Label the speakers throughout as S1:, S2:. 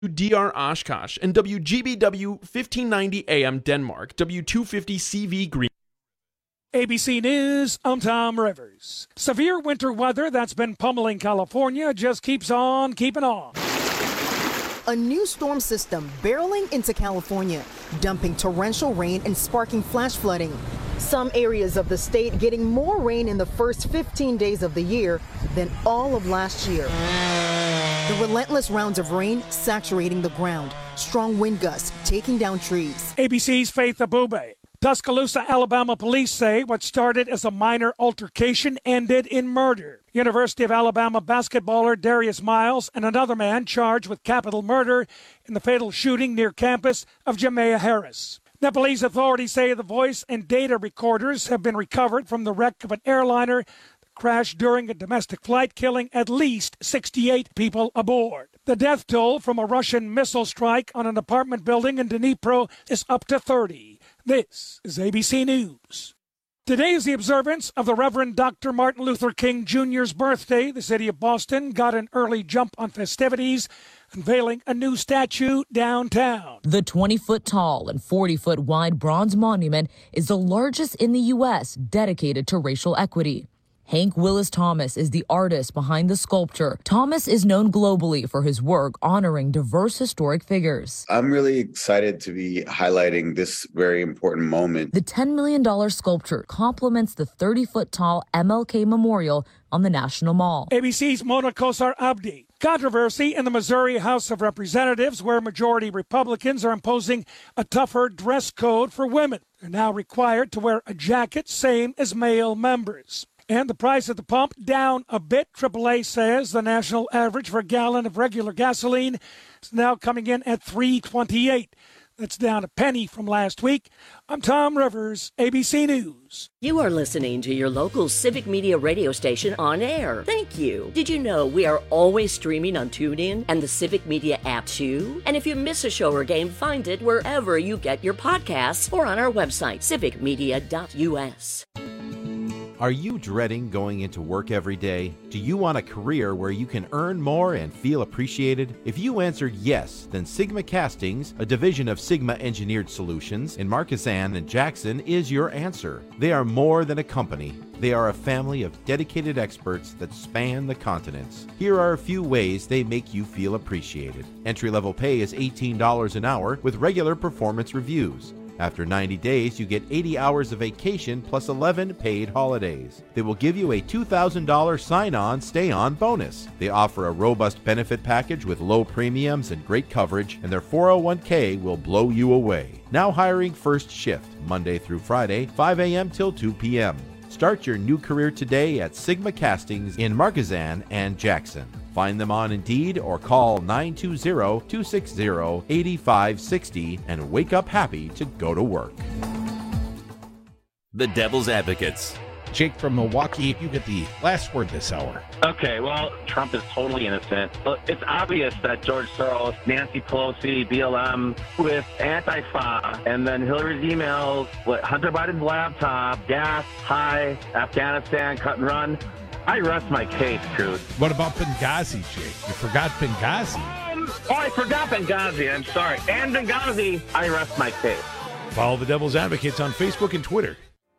S1: DR Oshkosh, and WGBW 1590 AM Denmark, W250 CV Green.
S2: ABC News, I'm Tom Rivers. Severe winter weather that's been pummeling California just keeps on keeping on.
S3: A new storm system barreling into California, dumping torrential rain and sparking flash flooding. Some areas of the state getting more rain in the first 15 days of the year than all of last year. The relentless rounds of rain saturating the ground, strong wind gusts taking down trees.
S2: ABC's Faith Abube. Tuscaloosa, Alabama police say what started as a minor altercation ended in murder. University of Alabama basketballer Darius Miles and another man charged with capital murder in the fatal shooting near campus of Jamea Harris. Nepalese authorities say the voice and data recorders have been recovered from the wreck of an airliner that crashed during a domestic flight, killing at least 68 people aboard. The death toll from a Russian missile strike on an apartment building in Dnipro is up to 30. This is ABC News. Today is the observance of the Reverend Dr. Martin Luther King Jr.'s birthday. The city of Boston got an early jump on festivities, unveiling a new statue downtown.
S4: The 20-foot tall and 40-foot wide bronze monument is the largest in the U.S. dedicated to racial equity. Hank Willis Thomas is the artist behind the sculpture. Thomas is known globally for his work honoring diverse historic figures.
S5: I'm really excited to be highlighting this very important moment.
S4: The $10 million sculpture complements the 30-foot tall MLK Memorial on the National Mall.
S2: ABC's Mona Kosar Abdi. Controversy in the Missouri House of Representatives, where majority Republicans are imposing a tougher dress code for women. They're now required to wear a jacket, same as male members. And the price at the pump down a bit. AAA says the national average for a gallon of regular gasoline is now coming in at $3.28. That's down a penny from last week. I'm Tom Rivers, ABC News.
S6: You are listening to your local Civic Media radio station on air. Thank you. Did you know we are always streaming on TuneIn and the Civic Media app too? And if you miss a show or game, find it wherever you get your podcasts or on our website, civicmedia.us.
S7: Are you dreading going into work every day? Do you want a career where you can earn more and feel appreciated? If you answered yes, then Sigma Castings, a division of Sigma Engineered Solutions in Markesan and Jackson, is your answer. They are more than a company. They are a family of dedicated experts that span the continents. Here are a few ways they make you feel appreciated. Entry-level pay is $18 an hour with regular performance reviews. After 90 days, you get 80 hours of vacation plus 11 paid holidays. They will give you a $2,000 sign-on, stay-on bonus. They offer a robust benefit package with low premiums and great coverage, and their 401k will blow you away. Now hiring first shift, Monday through Friday, 5 a.m. till 2 p.m. Start your new career today at Sigma Castings in Markesan and Jackson. Find them on Indeed or call 920-260-8560 and wake up happy to go to work.
S8: The Devil's Advocates.
S9: Jake from Milwaukee, you get the last word this hour.
S10: Okay, well, Trump is totally innocent. It's obvious that George Soros, Nancy Pelosi, BLM with Antifa, and then Hillary's emails, Hunter Biden's laptop, gas, high, Afghanistan, cut and run. I rest my case, Truth.
S9: What about Benghazi, Jake? You forgot Benghazi.
S10: I forgot Benghazi. I'm sorry. And Benghazi, I rest my case.
S9: Follow the Devil's Advocates on Facebook and Twitter.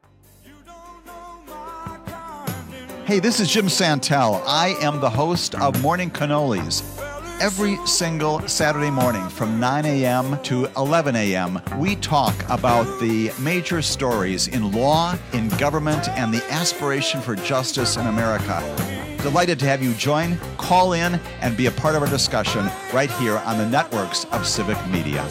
S11: Hey, this is Jim Santel. I am the host of Morning Cannolis. Every single Saturday morning from 9 a.m. to 11 a.m., we talk about the major stories in law, in government, and the aspiration for justice in America. Delighted to have you join, call in, and be a part of our discussion right here on the networks of Civic Media.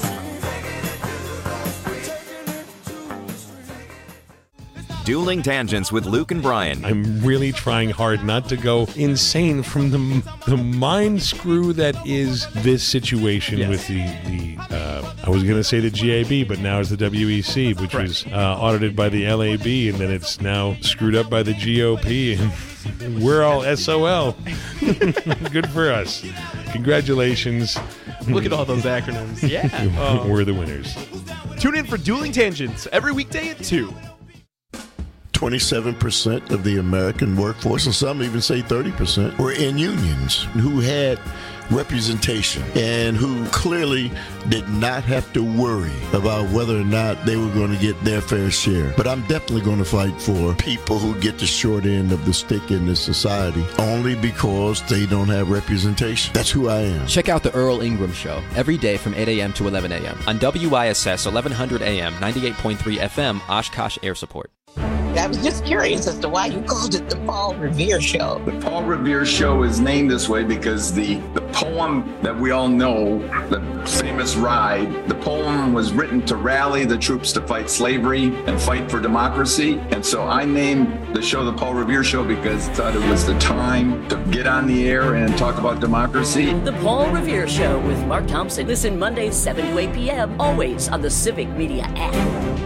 S8: Dueling Tangents with Luke and Brian.
S12: I'm really trying hard not to go insane from the mind screw that is this situation with the I was going to say the GAB, but now it's the WEC, which was audited by the LAB, and then it's now screwed up by the GOP, and we're all SOL. Good for us. Congratulations.
S1: Look at all those acronyms. Yeah.
S12: We're the winners.
S1: Tune in for Dueling Tangents every weekday at 2.
S13: 27% of the American workforce, and some even say 30%, were in unions who had representation and who clearly did not have to worry about whether or not they were going to get their fair share. But I'm definitely going to fight for people who get the short end of the stick in this society only because they don't have representation. That's who I am.
S14: Check out the Earl Ingram Show every day from 8 a.m. to 11 a.m. on WISS 1100 AM, 98.3 FM, Oshkosh Air Support.
S15: I was just curious as to why you called it the Paul Revere Show.
S16: The Paul Revere Show is named this way because the poem that we all know, the famous Ride, the poem was written to rally the troops to fight slavery and fight for democracy. And so I named the show the Paul Revere Show because I thought it was the time to get on the air and talk about democracy.
S6: The Paul Revere Show with Mark Thompson. Listen Mondays 7 to 8 p.m. always on the Civic Media app.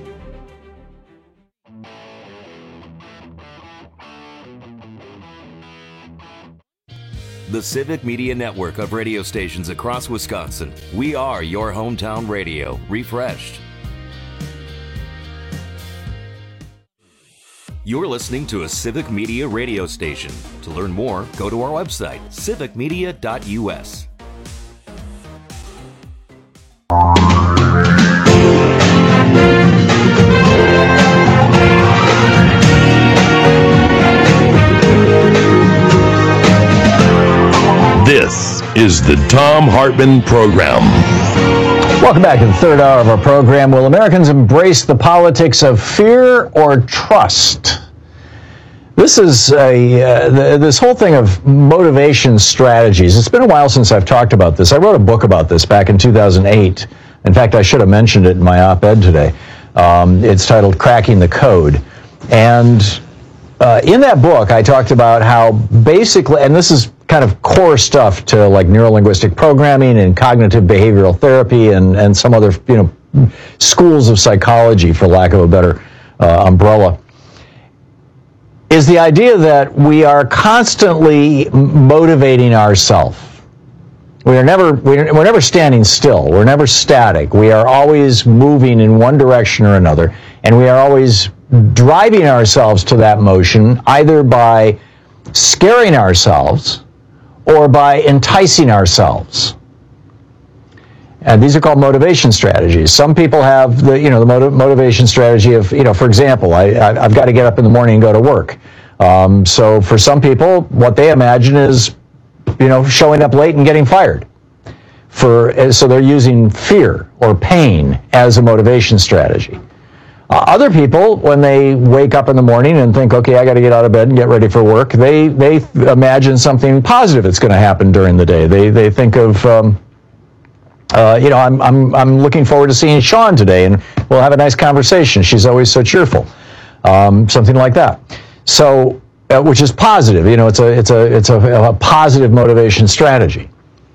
S8: The Civic Media Network of radio stations across Wisconsin. We are your hometown radio, refreshed. You're listening to a Civic Media radio station. To learn more, go to our website, civicmedia.us.
S17: This is the Thom Hartmann Program.
S18: Welcome back to the third hour of our program. Will Americans embrace the politics of fear or trust? This is this whole thing of motivation strategies. It's been a while since I've talked about this. I wrote a book about this back in 2008. In fact, I should have mentioned it in my op-ed today. It's titled Cracking the Code. And in that book, I talked about how basically, and this is kind of core stuff to like neurolinguistic programming and cognitive behavioral therapy and some other, schools of psychology, for lack of a better umbrella, is the idea that we are constantly motivating ourselves. We're never standing still. We're never static. We are always moving in one direction or another, and we are always driving ourselves to that motion, either by scaring ourselves or by enticing ourselves. And these are called motivation strategies. Some people have the motivation strategy of, for example, I've got to get up in the morning and go to work. So for some people, what they imagine is, showing up late and getting fired. So they're using fear or pain as a motivation strategy. Other people, when they wake up in the morning and think, okay, I got to get out of bed and get ready for work, they imagine something positive that's going to happen during the day. They think of, I'm looking forward to seeing Sean today, and we'll have a nice conversation. She's always so cheerful, something like that. So, which is positive. It's a positive motivation strategy.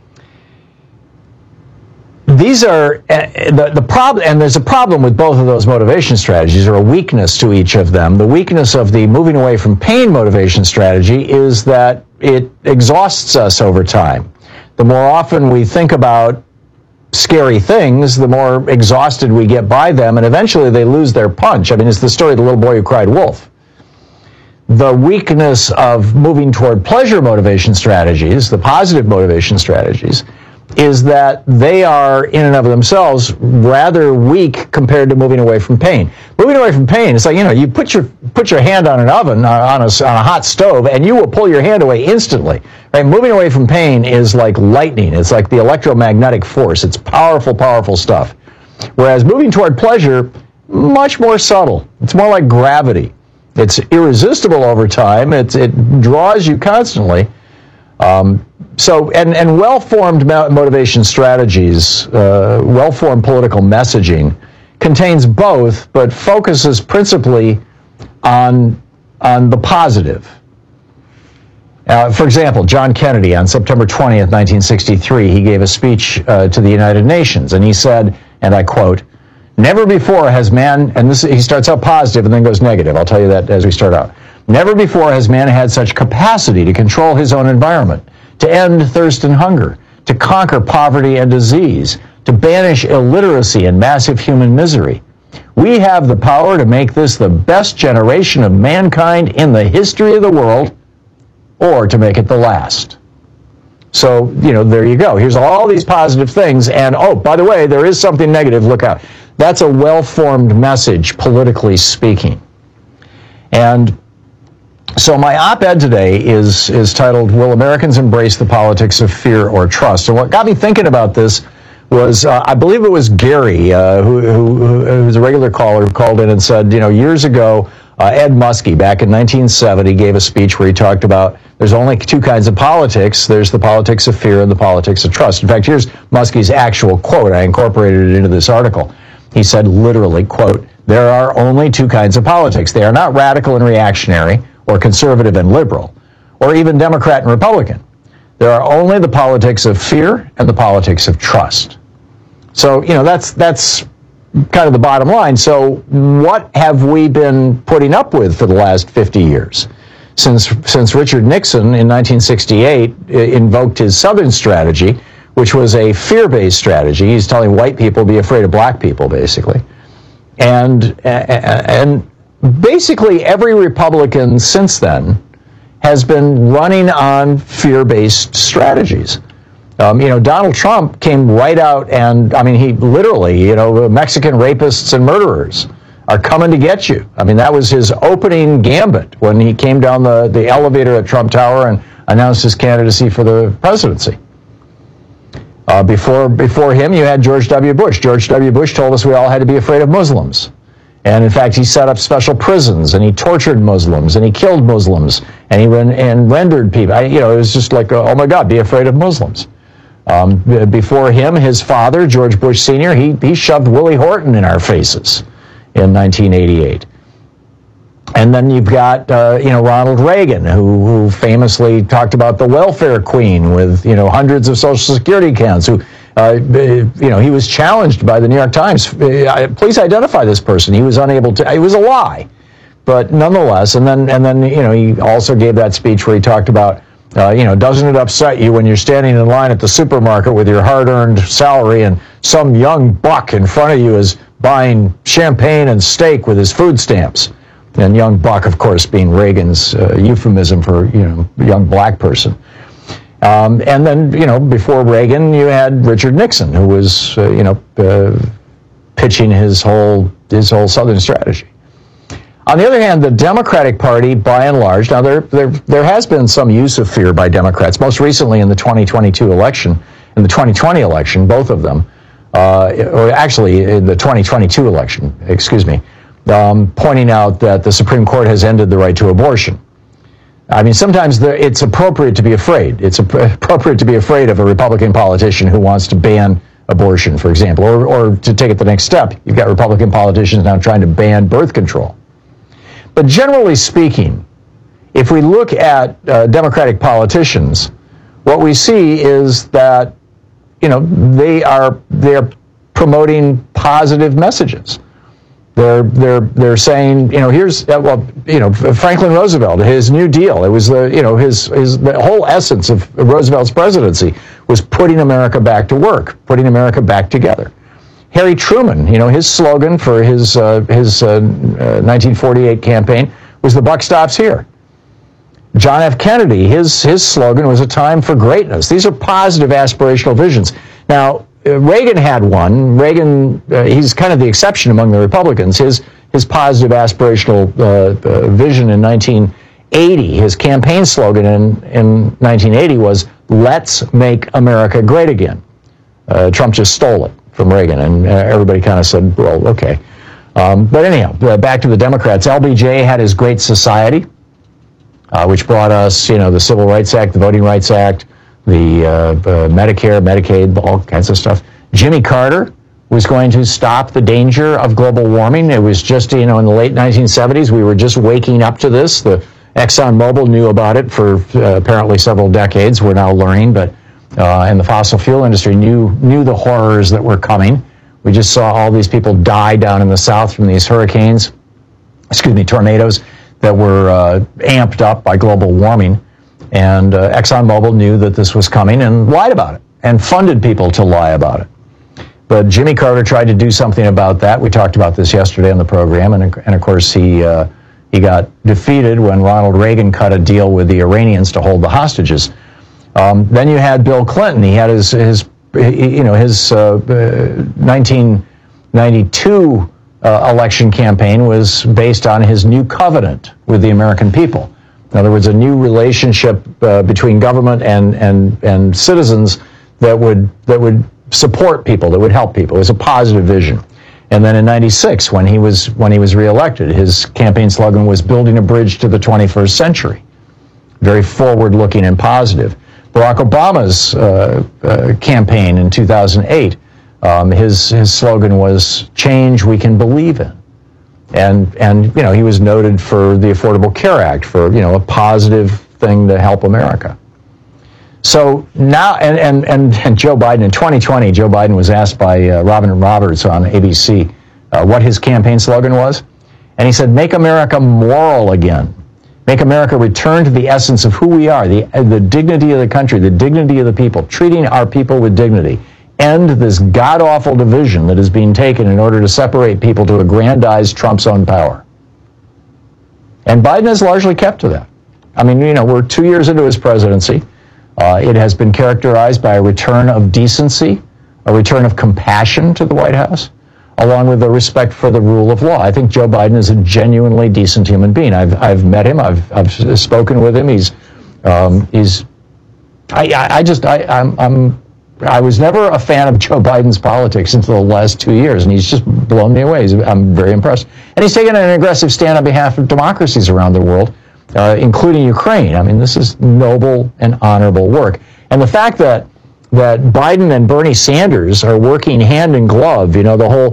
S18: These are the problem, and there's a problem with both of those motivation strategies, or a weakness to each of them. The weakness of the moving away from pain motivation strategy is that it exhausts us over time. The more often we think about scary things, the more exhausted we get by them, and eventually they lose their punch. I mean, it's the story of the little boy who cried wolf. The weakness of moving toward pleasure motivation strategies, the positive motivation strategies, is that they are, in and of themselves, rather weak compared to moving away from pain. Moving away from pain, it's like, you put your hand on an oven, on a hot stove, and you will pull your hand away instantly. Right? Moving away from pain is like lightning. It's like the electromagnetic force. It's powerful, powerful stuff. Whereas moving toward pleasure, much more subtle. It's more like gravity. It's irresistible over time. It draws you constantly. So well-formed motivation strategies, well-formed political messaging contains both, but focuses principally on the positive. For example, John Kennedy, on September 20th, 1963, he gave a speech to the United Nations, and he said, and I quote, "Never before has man," and he starts out positive and then goes negative. I'll tell you that as we start out. "Never before has man had such capacity to control his own environment, to end thirst and hunger, to conquer poverty and disease, to banish illiteracy and massive human misery. We have the power to make this the best generation of mankind in the history of the world, or to make it the last. So, there you go. Here's all these positive things. And, oh, by the way, there is something negative. Look out. That's a well-formed message, politically speaking. And so my op-ed today is titled, Will Americans Embrace the Politics of Fear or Trust? And what got me thinking about this was, I believe it was Gary, who's a regular caller, who called in and said, years ago, Ed Muskie, back in 1970, gave a speech where he talked about there's only two kinds of politics. There's the politics of fear and the politics of trust. In fact, here's Muskie's actual quote. I incorporated it into this article. He said, literally, quote, there are only two kinds of politics. They are not radical and reactionary, or conservative and liberal, or even Democrat and Republican. There are only the politics of fear and the politics of trust. So, that's kind of the bottom line. So what have we been putting up with for the last 50 years? Since Richard Nixon in 1968 invoked his Southern strategy, which was a fear-based strategy. He's telling white people be afraid of black people, basically. And basically every Republican since then has been running on fear-based strategies. Donald Trump came right out and, he literally, Mexican rapists and murderers are coming to get you. That was his opening gambit when he came down the elevator at Trump Tower and announced his candidacy for the presidency. Before him, you had George W. Bush. George W. Bush told us we all had to be afraid of Muslims. And in fact, he set up special prisons, and he tortured Muslims, and he killed Muslims, and he rendered people. It was just like, oh my God, be afraid of Muslims. Before him, his father, George Bush Sr., he shoved Willie Horton in our faces in 1988. And then you've got, Ronald Reagan, who famously talked about the welfare queen with, hundreds of Social Security accounts, who, he was challenged by the New York Times. Please identify this person. He was unable to. It was a lie. But nonetheless, and then he also gave that speech where he talked about, doesn't it upset you when you're standing in line at the supermarket with your hard-earned salary and some young buck in front of you is buying champagne and steak with his food stamps? And young buck, of course, being Reagan's euphemism for, young black person. And then, before Reagan, you had Richard Nixon, who was, pitching his whole Southern strategy. On the other hand, the Democratic Party, by and large, now there has been some use of fear by Democrats, most recently in the 2022 election, in the 2020 election, both of them, or actually in the 2022 election, pointing out that the Supreme Court has ended the right to abortion. Sometimes it's appropriate to be afraid. It's appropriate to be afraid of a Republican politician who wants to ban abortion, for example, or to take it the next step, you've got Republican politicians now trying to ban birth control. But generally speaking, if we look at Democratic politicians, what we see is that, they're promoting positive messages. They're saying, here's Franklin Roosevelt, his New Deal. It was the whole essence of Roosevelt's presidency was putting America back to work, putting America back together. Harry Truman, his slogan for his 1948 campaign was "The buck stops here." John F. Kennedy, his slogan was "A time for greatness." These are positive aspirational visions. Now, Reagan had one. Reagan, he's kind of the exception among the Republicans. His positive aspirational vision in 1980, his campaign slogan in 1980 was "Let's make America great again." Trump just stole it from Reagan, and everybody kind of said, well, okay. But anyhow, back to the Democrats. LBJ had his Great Society, which brought us, the Civil Rights Act, the Voting Rights Act, the Medicare, Medicaid, all kinds of stuff. Jimmy Carter was going to stop the danger of global warming. It was just, in the late 1970s, we were just waking up to this. The ExxonMobil knew about it for apparently several decades. We're now learning, but and the fossil fuel industry knew the horrors that were coming. We just saw all these people die down in the South from these tornadoes that were amped up by global warming. And ExxonMobil knew that this was coming and lied about it and funded people to lie about it. But Jimmy Carter tried to do something about that. We talked about this yesterday on the program, and of course he got defeated when Ronald Reagan cut a deal with the Iranians to hold the hostages. Then you had Bill Clinton. He had his 1992 election campaign was based on his new covenant with the American people. In other words, a new relationship between government and citizens that would support people, that would help people. It was a positive vision. And then in '96, when he was reelected, his campaign slogan was "Building a Bridge to the 21st Century." Very forward-looking and positive. Barack Obama's campaign in 2008, his slogan was "Change we can believe in," and he was noted for the Affordable Care Act, for a positive thing to help America. So now, and Joe Biden in 2020, Joe Biden was asked by Robin Roberts on ABC what his campaign slogan was, and he said, "Make America moral again. Make America return to the essence of who we are, the dignity of the country, the dignity of the people, treating our people with dignity. End this god-awful division that is being taken in order to separate people to aggrandize Trump's own power." And Biden has largely kept to that. I mean, we're 2 years into his presidency. It has been characterized by a return of decency, a return of compassion to the White House, along with a respect for the rule of law. I think Joe Biden is a genuinely decent human being. I've met him. I've spoken with him. I was never a fan of Joe Biden's politics until the last 2 years, and he's just blown me away. I'm very impressed. And he's taken an aggressive stand on behalf of democracies around the world, including Ukraine. I mean, this is noble and honorable work. And the fact that Biden and Bernie Sanders are working hand in glove, the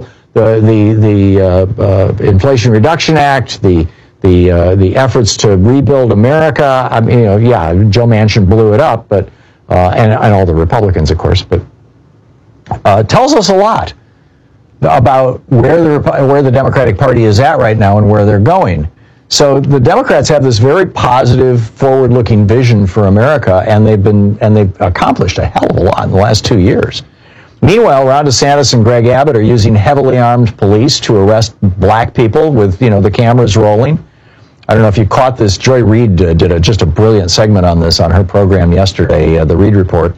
S18: Inflation Reduction Act, the efforts to rebuild America. I mean, Joe Manchin blew it up, but and all the Republicans, of course, but tells us a lot about where the Democratic Party is at right now and where they're going. So the Democrats have this very positive, forward-looking vision for America, and they've accomplished a hell of a lot in the last 2 years. Meanwhile, Ron DeSantis and Greg Abbott are using heavily armed police to arrest black people with the cameras rolling. I don't know if you caught this. Joy Reid did just a brilliant segment on this on her program yesterday, the Reid Report.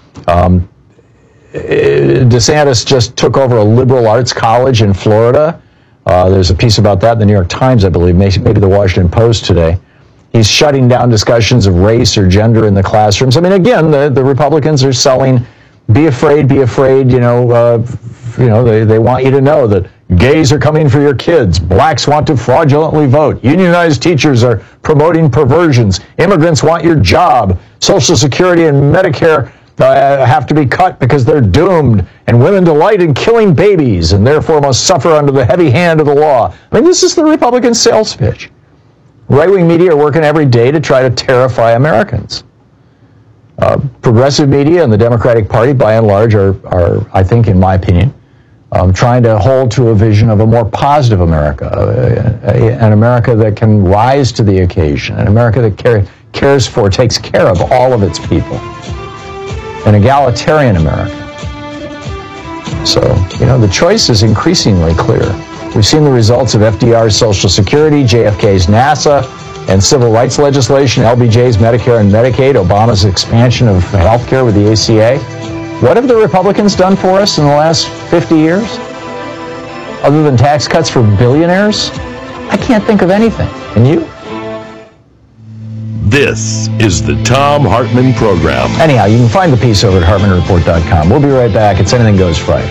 S18: DeSantis just took over a liberal arts college in Florida. There's a piece about that in the New York Times, I believe, maybe the Washington Post today. He's shutting down discussions of race or gender in the classrooms. I mean, again, the Republicans are selling, be afraid, be afraid. They want you to know that gays are coming for your kids. Blacks want to fraudulently vote. Unionized teachers are promoting perversions. Immigrants want your job. Social Security and Medicare have to be cut because they're doomed, and women delight in killing babies and therefore must suffer under the heavy hand of the law. I mean, this is the Republican sales pitch. Right-wing media are working every day to try to terrify Americans. Progressive media and the Democratic Party, by and large, are I think, in my opinion, trying to hold to a vision of a more positive America, an America that can rise to the occasion, an America that takes care of all of its people. An egalitarian America. So, the choice is increasingly clear. We've seen the results of FDR's Social Security, JFK's NASA, and civil rights legislation, LBJ's Medicare and Medicaid, Obama's expansion of health care with the ACA. What have the Republicans done for us in the last 50 years? Other than tax cuts for billionaires? I can't think of anything. And you?
S17: This is the Thom Hartmann Program.
S18: Anyhow, you can find the piece over at HartmannReport.com. We'll be right back. It's Anything Goes Friday.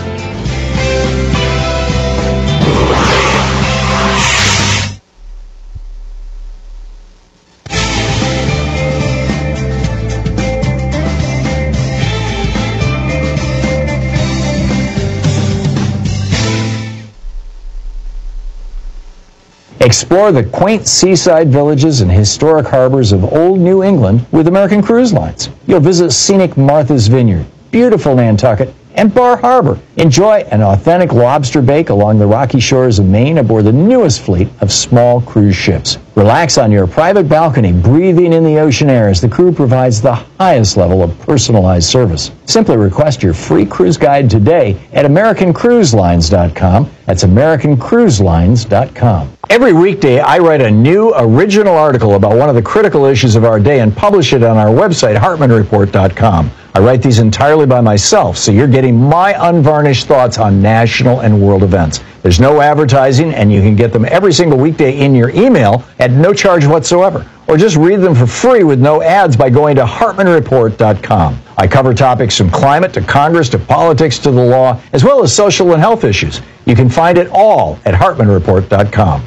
S18: Explore the quaint seaside villages and historic harbors of old New England with American Cruise Lines. You'll visit scenic Martha's Vineyard, beautiful Nantucket, and Bar Harbor. Enjoy an authentic lobster bake along the rocky shores of Maine aboard the newest fleet of small cruise ships. Relax on your private balcony, breathing in the ocean air as the crew provides the highest level of personalized service. Simply request your free cruise guide today at AmericanCruiseLines.com. That's AmericanCruiseLines.com. Every weekday, I write a new original article about one of the critical issues of our day and publish it on our website, HartmanReport.com. I write these entirely by myself, so you're getting my unvarnished thoughts on national and world events. There's no advertising, and you can get them every single weekday in your email at no charge whatsoever. Or just read them for free with no ads by going to HartmanReport.com. I cover topics from climate to Congress to politics to the law, as well as social and health issues. You can find it all at HartmanReport.com.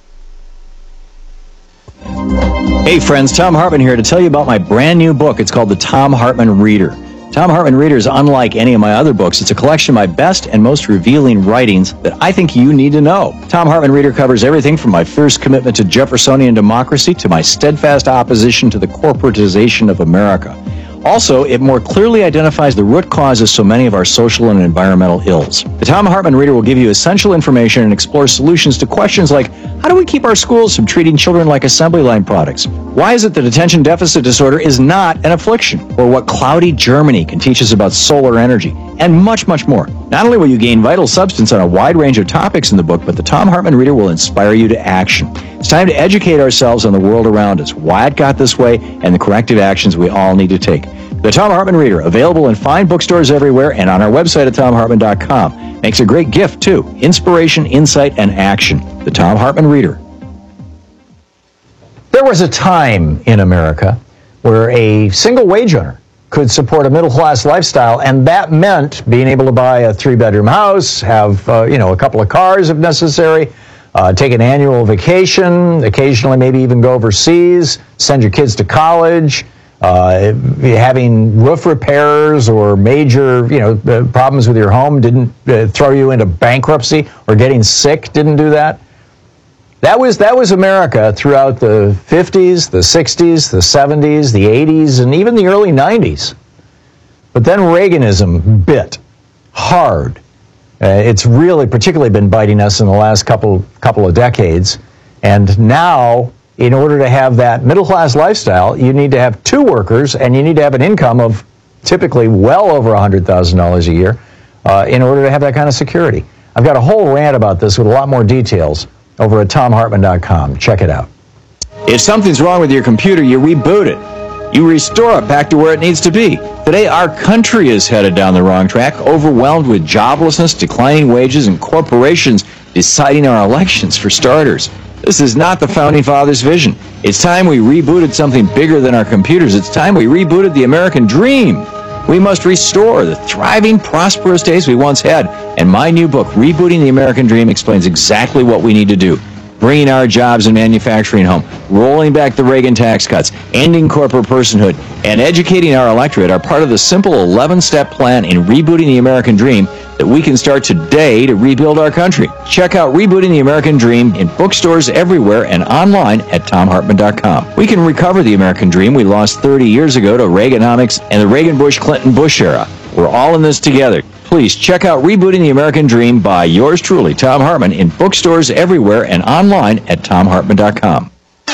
S18: Hey friends, Thom Hartmann here to tell you about my brand new book. It's called The Thom Hartmann Reader. Thom Hartmann Reader is unlike any of my other books. It's a collection of my best and most revealing writings that I think you need to know. Thom Hartmann Reader covers everything from my fierce commitment to Jeffersonian democracy to my steadfast opposition to the corporatization of America. Also, it more clearly identifies the root cause of so many of our social and environmental ills. The Thom Hartmann Reader will give you essential information and explore solutions to questions like, how do we keep our schools from treating children like assembly line products? Why is it that attention deficit disorder is not an affliction? Or what cloudy Germany can teach us about solar energy? And much, much more. Not only will you gain vital substance on a wide range of topics in the book, but the Thom Hartmann Reader will inspire you to action. It's time to educate ourselves on the world around us, why it got this way, and the corrective actions we all need to take. The Thom Hartmann Reader, available in fine bookstores everywhere and on our website at ThomHartmann.com. Makes a great gift, too. Inspiration, insight, and action. The Thom Hartmann Reader. There was a time in America where a single wage earner could support a middle-class lifestyle, and that meant being able to buy a three-bedroom house, have a couple of cars if necessary, take an annual vacation, occasionally maybe even go overseas, send your kids to college. Having roof repairs or major, problems with your home didn't throw you into bankruptcy, or getting sick didn't do that. That was America throughout the 50s, the 60s, the 70s, the 80s, and even the early 90s. But then Reaganism bit hard. It's really particularly been biting us in the last couple of decades. And now, in order to have that middle-class lifestyle, you need to have two workers, and you need to have an income of typically well over $100,000 a year in order to have that kind of security. I've got a whole rant about this with a lot more details over at ThomHartmann.com. Check it out. If something's wrong with your computer, you reboot it. You restore it back to where it needs to be. Today, our country is headed down the wrong track, overwhelmed with joblessness, declining wages, and corporations deciding our elections for starters. This is not the Founding Fathers' vision. It's time we rebooted something bigger than our computers. It's time we rebooted the American dream. We must restore the thriving, prosperous days we once had. And my new book, Rebooting the American Dream, explains exactly what we need to do. Bringing our jobs and manufacturing home, rolling back the Reagan tax cuts, ending corporate personhood, and educating our electorate are part of the simple 11-step plan in rebooting the American dream that we can start today to rebuild our country. Check out Rebooting the American Dream in bookstores everywhere and online at ThomHartmann.com. We can recover the American dream we lost 30 years ago to Reaganomics and the Reagan-Bush-Clinton-Bush era. We're all in this together. Please check out Rebooting the American Dream by yours truly, Thom Hartmann, in bookstores everywhere and online at ThomHartmann.com.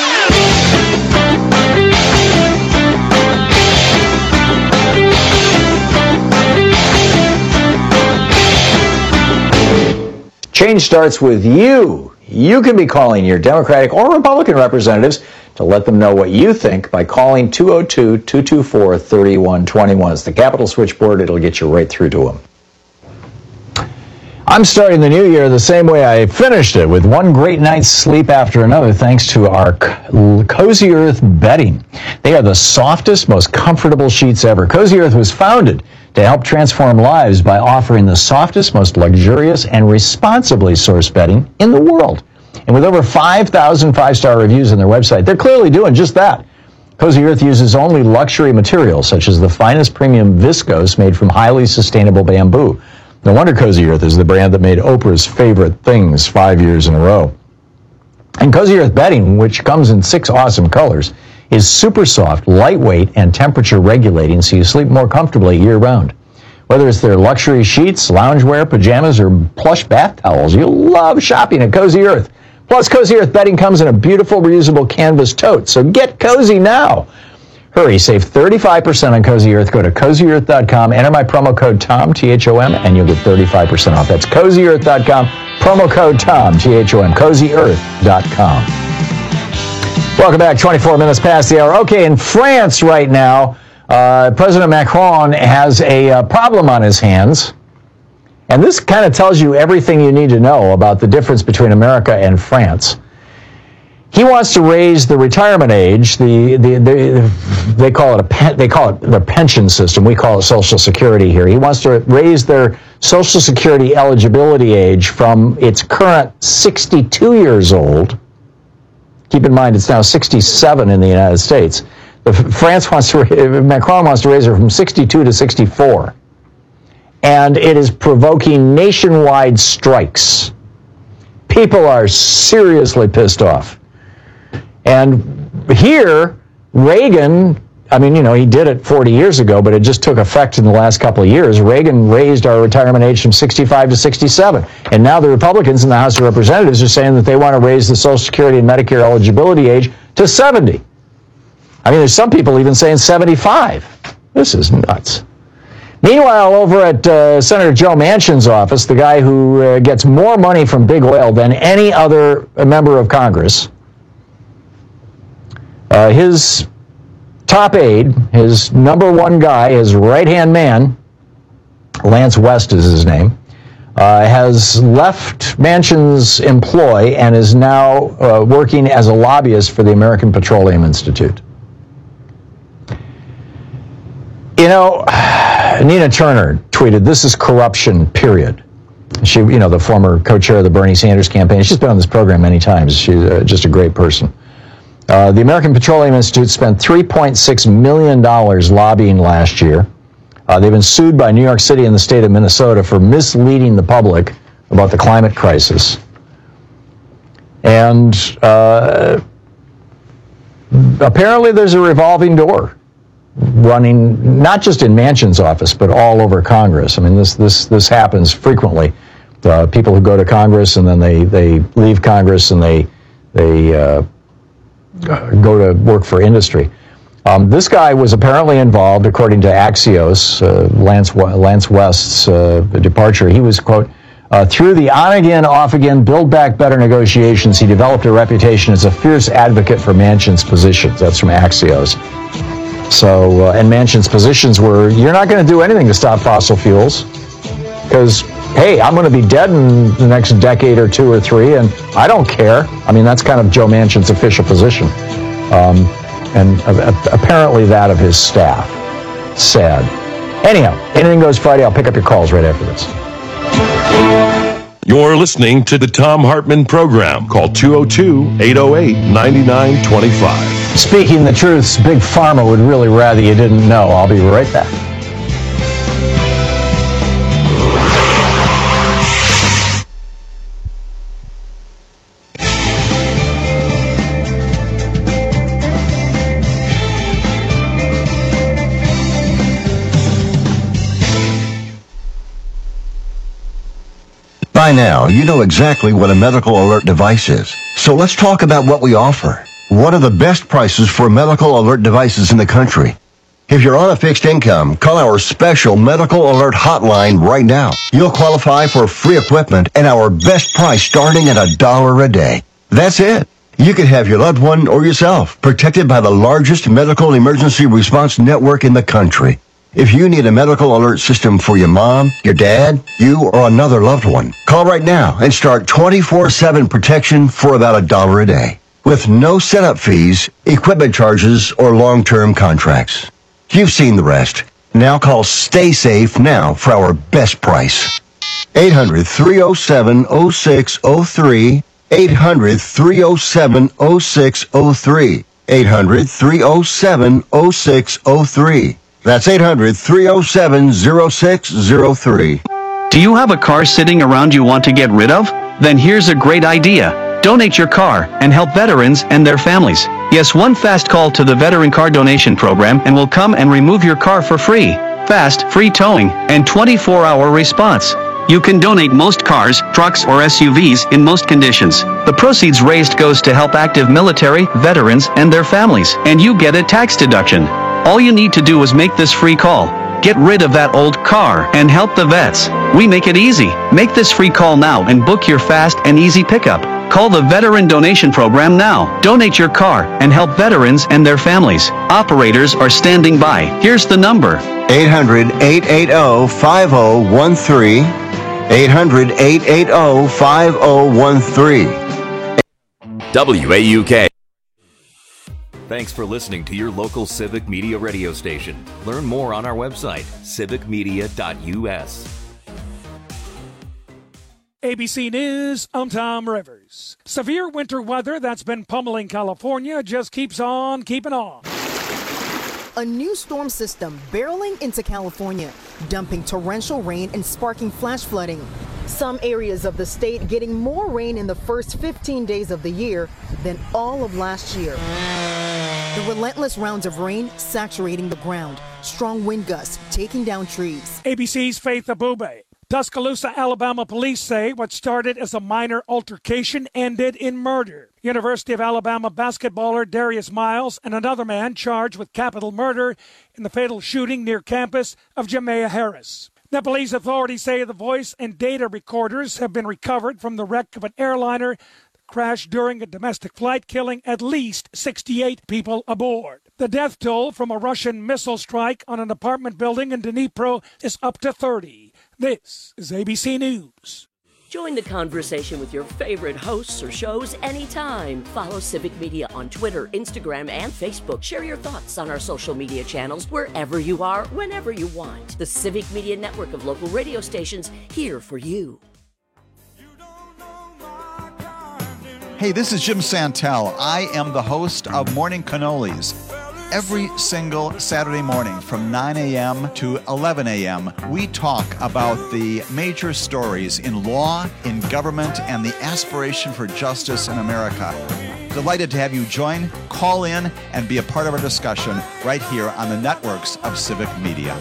S18: Change starts with you. You can be calling your Democratic or Republican representatives to let them know what you think by calling 202-224-3121. It's the Capitol switchboard. It'll get you right through to them. I'm starting the new year the same way I finished it, with one great night's sleep after another, thanks to our Cozy Earth bedding. They are the softest, most comfortable sheets ever. Cozy Earth was founded to help transform lives by offering the softest, most luxurious, and responsibly sourced bedding in the world. And with over 5,000 five-star reviews on their website, they're clearly doing just that. Cozy Earth uses only luxury materials, such as the finest premium viscose made from highly sustainable bamboo. No wonder Cozy Earth is the brand that made Oprah's favorite things 5 years in a row. And Cozy Earth bedding, which comes in 6 awesome colors, is super soft, lightweight, and temperature regulating, so you sleep more comfortably year-round. Whether it's their luxury sheets, loungewear, pajamas, or plush bath towels, you'll love shopping at Cozy Earth. Plus, Cozy Earth bedding comes in a beautiful reusable canvas tote, so get cozy now. Hurry, save 35% on Cozy Earth. Go to CozyEarth.com, enter my promo code TOM, T-H-O-M, and you'll get 35% off. That's CozyEarth.com, promo code TOM, T-H-O-M, CozyEarth.com. Welcome back, 24 minutes past the hour. Okay, in France right now, President Macron has a problem on his hands. And this kind of tells you everything you need to know about the difference between America and France. He wants to raise the retirement age. They call it the pension system. We call it Social Security here. He wants to raise their Social Security eligibility age from its current 62 years old. Keep in mind, it's now 67 in the United States. Macron wants to raise her from 62 to 64. And it is provoking nationwide strikes. People are seriously pissed off. And here, Reagan, he did it 40 years ago, but it just took effect in the last couple of years. Reagan raised our retirement age from 65 to 67. And now the Republicans in the House of Representatives are saying that they want to raise the Social Security and Medicare eligibility age to 70. There's some people even saying 75. This is nuts. Meanwhile, over at Senator Joe Manchin's office, the guy who gets more money from big oil than any other member of Congress, his top aide, his number one guy, his right-hand man, Lance West is his name, has left Manchin's employ and is now working as a lobbyist for the American Petroleum Institute. Nina Turner tweeted, "This is corruption, period." She, the former co-chair of the Bernie Sanders campaign. She's been on this program many times. She's just a great person. The American Petroleum Institute spent $3.6 million lobbying last year. They've been sued by New York City and the state of Minnesota for misleading the public about the climate crisis. And apparently there's a revolving door running not just in Manchin's office, but all over Congress. This happens frequently. People who go to Congress and then they leave Congress and they go to work for industry. This guy was apparently involved, according to Axios, Lance West's departure. He was, quote, through the on-again, off-again, Build Back Better negotiations, he developed a reputation as a fierce advocate for Manchin's positions. That's from Axios. So, and Manchin's positions were, you're not going to do anything to stop fossil fuels because, hey, I'm going to be dead in the next decade or two or three, and I don't care. That's kind of Joe Manchin's official position. And apparently that of his staff. Sad. Anyhow, Anything Goes Friday. I'll pick up your calls right after this.
S17: You're listening to the Thom Hartmann Program. Call 202-808-9925.
S18: Speaking the truth, Big Pharma would really rather you didn't know. I'll be right back.
S19: By now, you know exactly what a medical alert device is. So let's talk about what we offer. What are the best prices for medical alert devices in the country? If you're on a fixed income, call our special medical alert hotline right now. You'll qualify for free equipment and our best price starting at $1 a day. That's it. You could have your loved one or yourself protected by the largest medical emergency response network in the country. If you need a medical alert system for your mom, your dad, you, or another loved one, call right now and start 24/7 protection for about $1 a day. With no setup fees, equipment charges, or long-term contracts. You've seen the rest. Now call Stay Safe now for our best price. 800-307-0603. 800-307-0603. 800-307-0603. That's 800-307-0603.
S20: Do you have a car sitting around you want to get rid of? Then here's a great idea. Donate your car and help veterans and their families. Yes, one fast call to the Veteran Car Donation Program and we'll come and remove your car for free. fast, free towing, and 24-hour response. You can donate most cars, trucks, or SUVs in most conditions. The proceeds raised goes to help active military, veterans, and their families, and you get a tax deduction. All you need to do is make this free call. Get rid of that old car and help the vets. We make it easy. Make this free call now and book your fast and easy pickup. Call the Veteran Donation Program now. Donate your car and help veterans and their families. Operators are standing by. Here's the number.
S19: 800-880-5013. 800-880-5013.
S8: WAUK. Thanks for listening to your local Civic Media radio station. Learn more on our website, civicmedia.us.
S2: ABC News, I'm Tom Rivers. Severe winter weather that's been pummeling California just keeps on keeping on.
S3: A new storm system barreling into California, dumping torrential rain and sparking flash flooding. Some areas of the state getting more rain in the first 15 days of the year than all of last year. The relentless rounds of rain saturating the ground, strong wind gusts taking down trees.
S2: ABC's Faith Abube. Tuscaloosa, Alabama police say what started as a minor altercation ended in murder. University of Alabama basketballer Darius Miles and another man charged with capital murder in the fatal shooting near campus of Jamea Harris. Nepalese authorities say the voice and data recorders have been recovered from the wreck of an airliner that crashed during a domestic flight, killing at least 68 people aboard. The death toll from a Russian missile strike on an apartment building in Dnipro is up to 30. This is ABC News.
S6: Join the conversation with your favorite hosts or shows anytime. Follow Civic Media on Twitter, Instagram, and Facebook. Share your thoughts on our social media channels wherever you are, whenever you want. The Civic Media network of local radio stations here for you.
S11: Hey, this is Jim Santel. I am the host of Morning Cannolis. Every single Saturday morning from 9 a.m. to 11 a.m., we talk about the major stories in law, in government, and the aspiration for justice in America. Delighted to have you join, call in, and be a part of our discussion right here on the networks of Civic Media.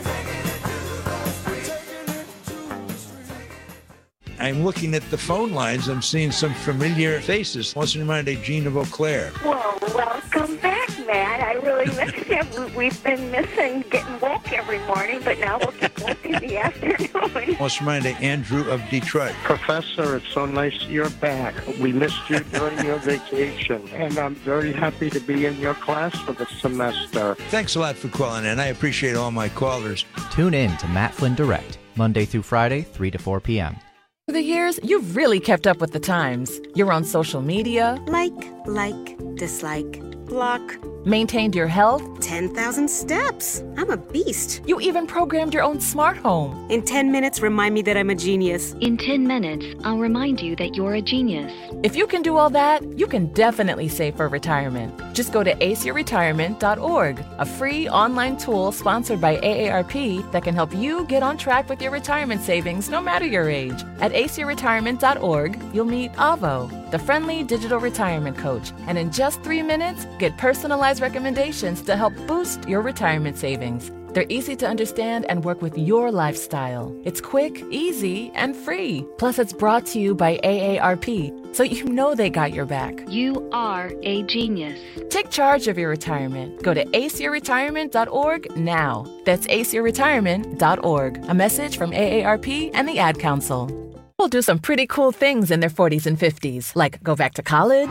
S21: I'm looking at the phone lines. I'm seeing some familiar faces. What's in mind, Gina Vauclair?
S22: Well, welcome back, Matt. I really missed you. We've been missing getting woke every morning, but now we'll get woke in the afternoon.
S21: What's in mind, Andrew of Detroit?
S23: Professor, it's so nice you're back. We missed you during your vacation, and I'm very happy to be in your class for the semester.
S21: Thanks a lot for calling in. I appreciate all my callers.
S24: Tune in to Matt Flynn Direct, Monday through Friday, 3 to 4 p.m.
S25: Over the years, you've really kept up with the times. You're on social media.
S26: Like, dislike, block.
S25: Maintained your health.
S26: 10,000 steps. I'm a beast.
S25: You even programmed your own smart home.
S26: In 10 minutes, remind me that I'm a genius.
S27: In 10 minutes, I'll remind you that you're a genius.
S25: If you can do all that, you can definitely save for retirement. Just go to aceyourretirement.org, a free online tool sponsored by AARP that can help you get on track with your retirement savings no matter your age. At aceyourretirement.org, you'll meet Avo, the friendly digital retirement coach, and in just 3 minutes, get personalized recommendations to help boost your retirement savings. They're easy to understand and work with your lifestyle. It's quick, easy, and free. Plus, it's brought to you by AARP, so you know they got your back.
S27: You are a genius.
S25: Take charge of your retirement. Go to aceyourretirement.org now. That's aceyourretirement.org. A message from AARP and the Ad Council. People do some pretty cool things in their 40s and 50s, like go back to college,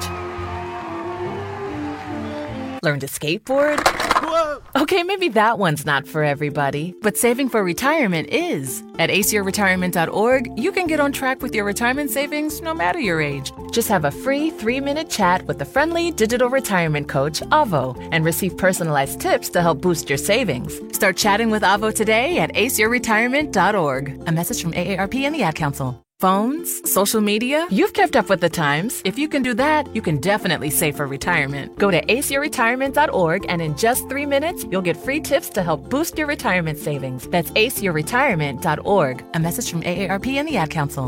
S25: learn to skateboard. Whoa. Okay, maybe that one's not for everybody, but saving for retirement is. At aceyourretirement.org, you can get on track with your retirement savings no matter your age. Just have a free 3-minute chat with the friendly digital retirement coach, Avo, and receive personalized tips to help boost your savings. Start chatting with Avo today at aceyourretirement.org. A message from AARP and the Ad Council. Phones, social media, you've kept up with the times. If you can do that, you can definitely save for retirement. Go to aceyourretirement.org and in just 3 minutes, you'll get free tips to help boost your retirement savings. That's aceyourretirement.org. A message from AARP and the Ad Council.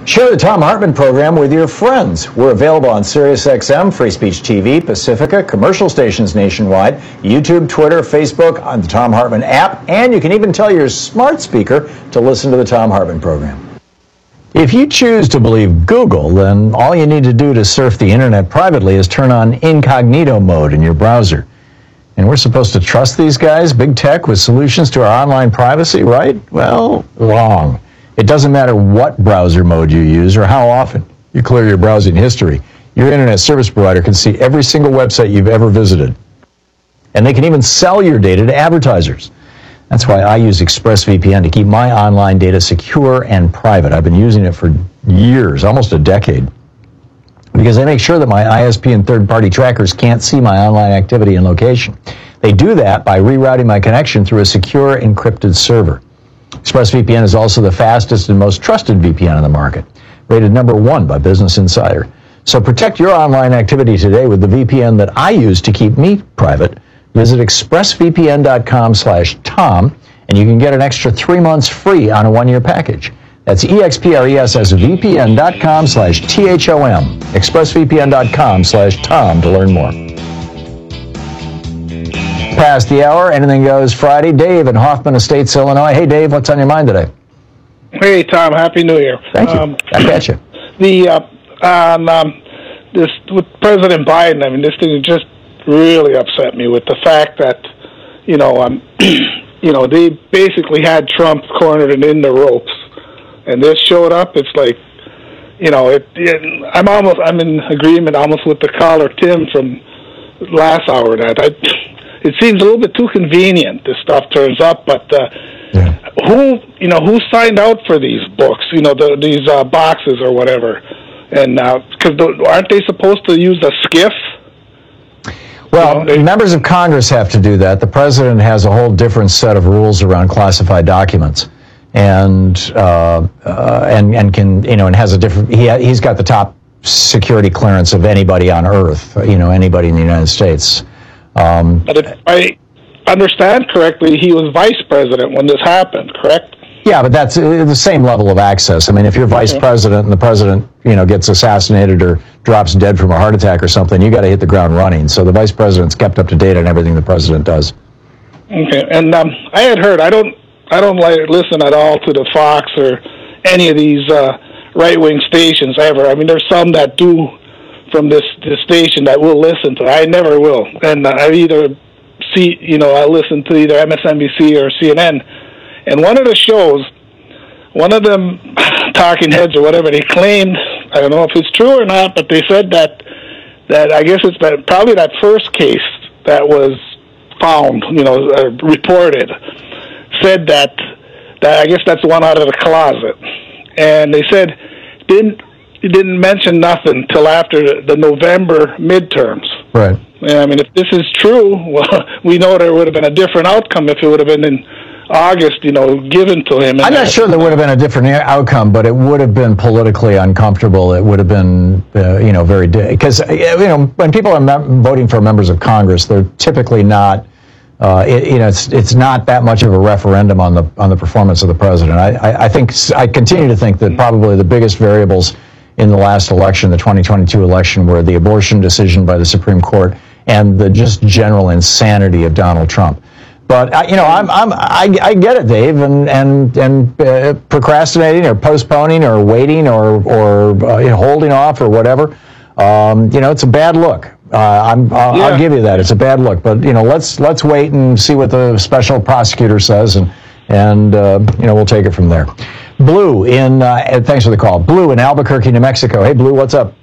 S18: Share the Thom Hartmann program with your friends. We're available on SiriusXM, Free Speech TV, Pacifica, commercial stations nationwide, YouTube, Twitter, Facebook, on the Thom Hartmann app, and you can even tell your smart speaker to listen to the Thom Hartmann program. If you choose to believe Google, then all you need to do to surf the internet privately is turn on incognito mode in your browser. And we're supposed to trust these guys, big tech, with solutions to our online privacy, right? Well, wrong. It doesn't matter what browser mode you use or how often you clear your browsing history. Your internet service provider can see every single website you've ever visited. And they can even sell your data to advertisers. That's why I use ExpressVPN to keep my online data secure and private. I've been using it for years, almost a decade, because they make sure that my ISP and third-party trackers can't see my online activity and location. They do that by rerouting my connection through a secure encrypted server. ExpressVPN is also the fastest and most trusted VPN on the market, rated #1 by Business Insider. So protect your online activity today with the VPN that I use to keep me private. Visit expressvpn.com/Tom, and you can get an extra 3 months free on a 1-year package. That's expressvpn.com/THOM, expressvpn.com/Tom to learn more. Past the hour, Anything Goes Friday. Dave in Hoffman Estates, Illinois. Hey, Dave, what's on your mind today?
S1: Hey, Tom, Happy New Year.
S18: Thank you. I got you.
S1: This with President Biden, I mean, this thing just really upset me with the fact that, they basically had Trump cornered and in the ropes, and this showed up. It's like, I'm in agreement almost with the caller Tim from last hour that it seems a little bit too convenient. This stuff turns up, but who signed out for these books? These boxes or whatever, and because aren't they supposed to use a SCIF?
S18: Well, members of Congress have to do that. The president has a whole different set of rules around classified documents, and can and has a different. He's got the top security clearance of anybody on Earth. Anybody in the United States.
S1: But if I understand correctly, he was vice president when this happened, correct?
S18: Yeah, but that's the same level of access. I mean, if you're vice president and the president, gets assassinated or drops dead from a heart attack or something, you got to hit the ground running. So the vice president's kept up to date on everything the president does.
S1: Okay, and I had heard I don't listen at all to the Fox or any of these right-wing stations ever. I mean, there's some that do from this station that will listen to. I never will, and I either I listen to either MSNBC or CNN. And one of the shows, one of them talking heads or whatever, they claimed, I don't know if it's true or not, but they said that I guess it's probably that first case that was found, reported, said that I guess that's the one out of the closet. And they said it didn't mention nothing till after the November midterms.
S18: Right.
S1: And I mean, if this is true, well, we know there would have been a different outcome if it would have been in August, given to him.
S18: I'm not sure there would have been a different outcome, but it would have been politically uncomfortable. It would have been, very, because, when people are voting for members of Congress, they're typically not, it's not that much of a referendum on the performance of the president. I continue to think that probably the biggest variables in the last election, the 2022 election, were the abortion decision by the Supreme Court and the just general insanity of Donald Trump. But I get it, Dave, and procrastinating or postponing or waiting or holding off or whatever. It's a bad look. I'll give you that. It's a bad look. But let's wait and see what the special prosecutor says, and we'll take it from there. Blue thanks for the call. Blue in Albuquerque, New Mexico. Hey, Blue, what's up?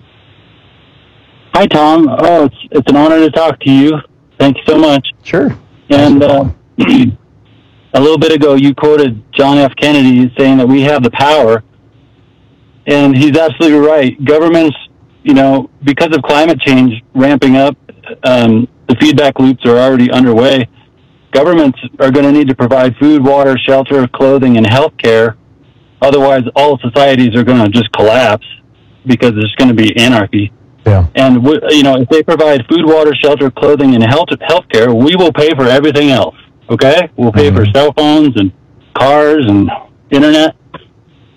S4: Hi, Tom. Oh, it's an honor to talk to you. Thank you so much.
S18: Sure.
S4: And a little bit ago, you quoted John F. Kennedy saying that we have the power, and he's absolutely right. Governments, because of climate change ramping up, the feedback loops are already underway. Governments are going to need to provide food, water, shelter, clothing, and health care. Otherwise, all societies are going to just collapse because there's going to be anarchy.
S18: Yeah.
S4: And, if they provide food, water, shelter, clothing, and health care, we will pay for everything else, okay? We'll pay for cell phones and cars and internet.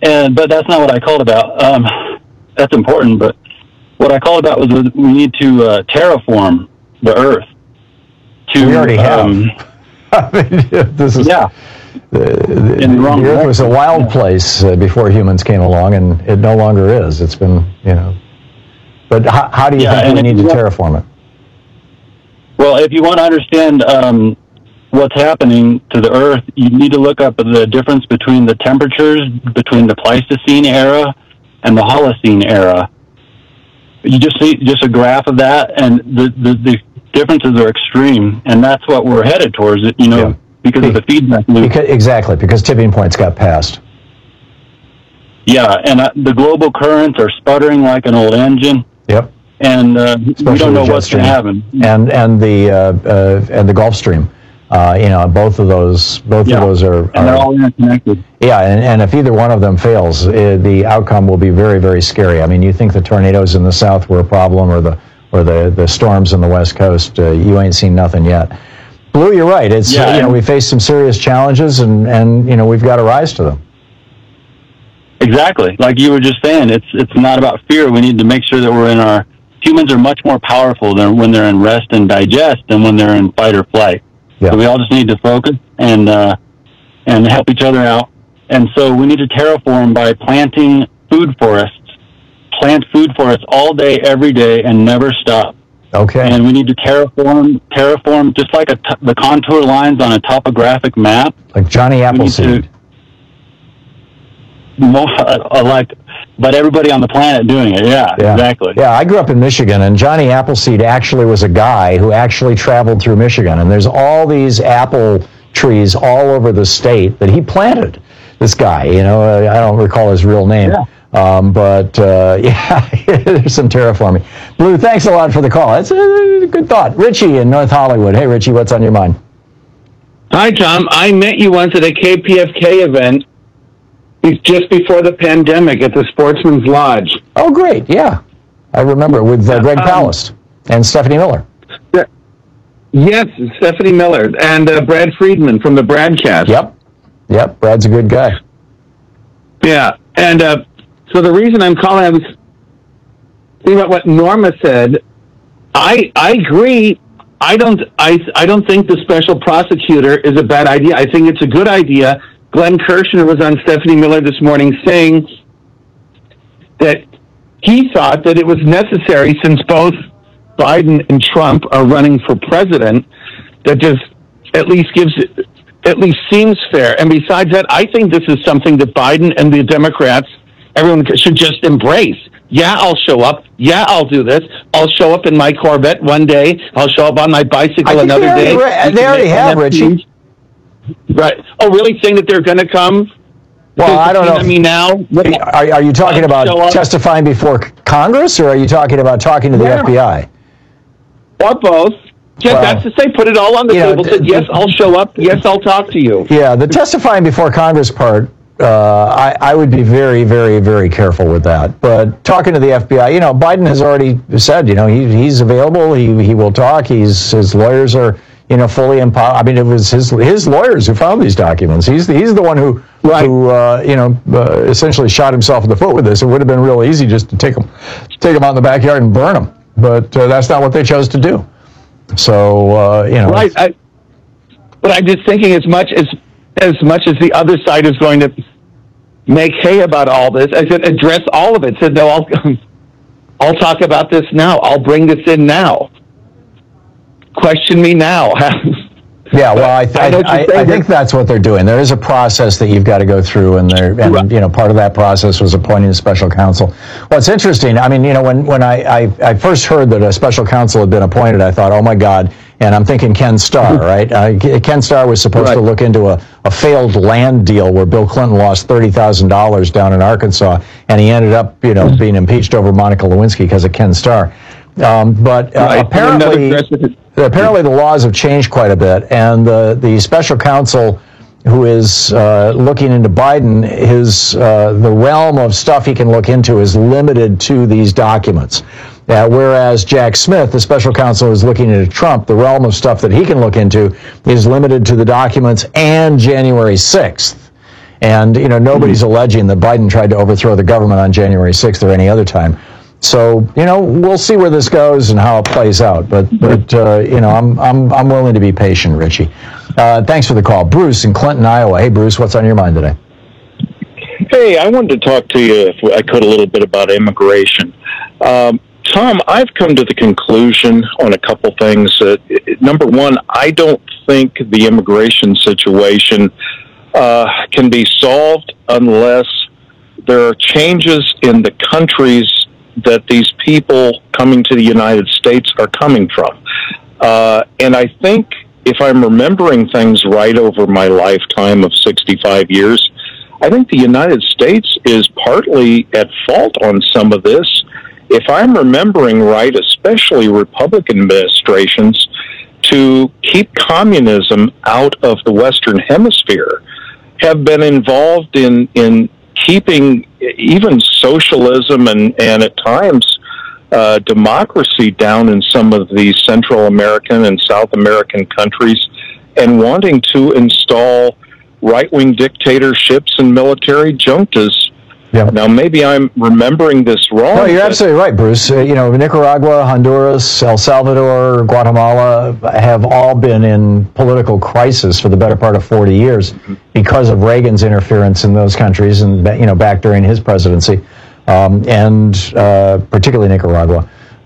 S4: But that's not what I called about. That's important, but what I called about was we need to terraform the Earth.
S18: We already have. I mean, this is the Earth was a wild place before humans came along, and it no longer is. It's been, But how do you think we need to terraform it?
S4: Well, if you want to understand what's happening to the Earth, you need to look up the difference between the temperatures between the Pleistocene era and the Holocene era. You just see a graph of that, and the differences are extreme, and that's what we're headed towards. Because of the feedback loop.
S18: Because tipping points got passed.
S4: Yeah, and the global currents are sputtering like an old engine.
S18: Yep.
S4: And we don't know what's going to happen.
S18: And the Gulf Stream. Both of those are
S4: and they're all interconnected.
S18: Yeah, and if either one of them fails, the outcome will be very, very scary. I mean, you think the tornadoes in the south were a problem, or the storms in the west coast? You ain't seen nothing yet. Blue, you're right. It's we face some serious challenges, and we've got to rise to them.
S4: Exactly, like you were just saying, it's not about fear. We need to make sure that humans are much more powerful than when they're in rest and digest than when they're in fight or flight. Yeah. So we all just need to focus and help each other out. And so we need to terraform by planting food forests. Plant food forests all day, every day, and never stop.
S18: Okay.
S4: And we need to terraform just like the contour lines on a topographic map.
S18: Like Johnny Appleseed.
S4: But everybody on the planet doing it. Yeah, exactly.
S18: Yeah, I grew up in Michigan, and Johnny Appleseed actually was a guy who actually traveled through Michigan. And there's all these apple trees all over the state that he planted. This guy, I don't recall his real name. Yeah. There's some terraforming. Blue, thanks a lot for the call. That's a good thought. Richie in North Hollywood. Hey, Richie, what's on your mind?
S5: Hi, Tom. I met you once at a KPFK event just before the pandemic at the Sportsman's Lodge.
S18: Oh, great. Yeah. I remember with Greg Palast and Stephanie Miller.
S5: Yes, Stephanie Miller and Brad Friedman from the Bradcast.
S18: Yep. Brad's a good guy.
S5: Yeah. And so the reason I'm calling, I was thinking about what Norma said. I agree. I don't think the special prosecutor is a bad idea. I think it's a good idea. Glenn Kirshner was on Stephanie Miller this morning saying that he thought that it was necessary, since both Biden and Trump are running for president, that just at least seems fair. And besides that, I think this is something that Biden and the Democrats, everyone should just embrace. Yeah, I'll show up. Yeah, I'll do this. I'll show up in my Corvette one day. I'll show up on my bicycle another day.
S18: They already have, Richie.
S5: Right. Oh, really? Saying that they're going to come?
S18: Well, I don't know.
S5: Me now?
S18: Are you talking about testifying before Congress, or are you talking about talking to the FBI?
S5: Or both. Yeah, that's to say, put it all on the table. Said, yes, I'll show up. Yes, I'll talk to you.
S18: Yeah, the testifying before Congress part, I would be very, very, very careful with that. But talking to the FBI, Biden has already said, he's available. He will talk. His lawyers are, fully empowered. I mean, it was his lawyers who found these documents. He's the one who essentially shot himself in the foot with this. It would have been real easy just to take them out in the backyard and burn them. But that's not what they chose to do. So,
S5: Right. But I'm just thinking as much as the other side is going to make hay about all this, I said, address all of it. Said, no, I'll talk about this now. I'll bring this in now. Question me now.
S18: Yeah, well, I think that's what they're doing. There is a process that you've got to go through, and part of that process was appointing a special counsel. Well, it's interesting. I mean, when I first heard that a special counsel had been appointed, I thought, oh my God. And I'm thinking Ken Starr, right? Ken Starr was supposed to look into a failed land deal where Bill Clinton lost $30,000 down in Arkansas, and he ended up, being impeached over Monica Lewinsky because of Ken Starr. Apparently the laws have changed quite a bit, and the special counsel who is looking into Biden, the realm of stuff he can look into is limited to these documents. Whereas Jack Smith, the special counsel who is looking into Trump, the realm of stuff that he can look into is limited to the documents and January 6th. And, nobody's alleging that Biden tried to overthrow the government on January 6th or any other time. So, we'll see where this goes and how it plays out. But I'm willing to be patient, Richie. Thanks for the call. Bruce in Clinton, Iowa. Hey, Bruce, what's on your mind today?
S7: Hey, I wanted to talk to you, if I could, a little bit about immigration. Tom, I've come to the conclusion on a couple things. Number one, I don't think the immigration situation can be solved unless there are changes in the countries that these people coming to the United States are coming from. And I think, if I'm remembering things right over my lifetime of 65 years, I think the United States is partly at fault on some of this. If I'm remembering right, especially Republican administrations, to keep communism out of the Western Hemisphere, have been involved in keeping even socialism and at times democracy down in some of these Central American and South American countries, and wanting to install right-wing dictatorships and military juntas. Yeah. Now, maybe I'm remembering this wrong.
S18: No, you're absolutely right, Bruce. Nicaragua, Honduras, El Salvador, Guatemala have all been in political crisis for the better part of 40 years because of Reagan's interference in those countries and, back during his presidency, and particularly Nicaragua.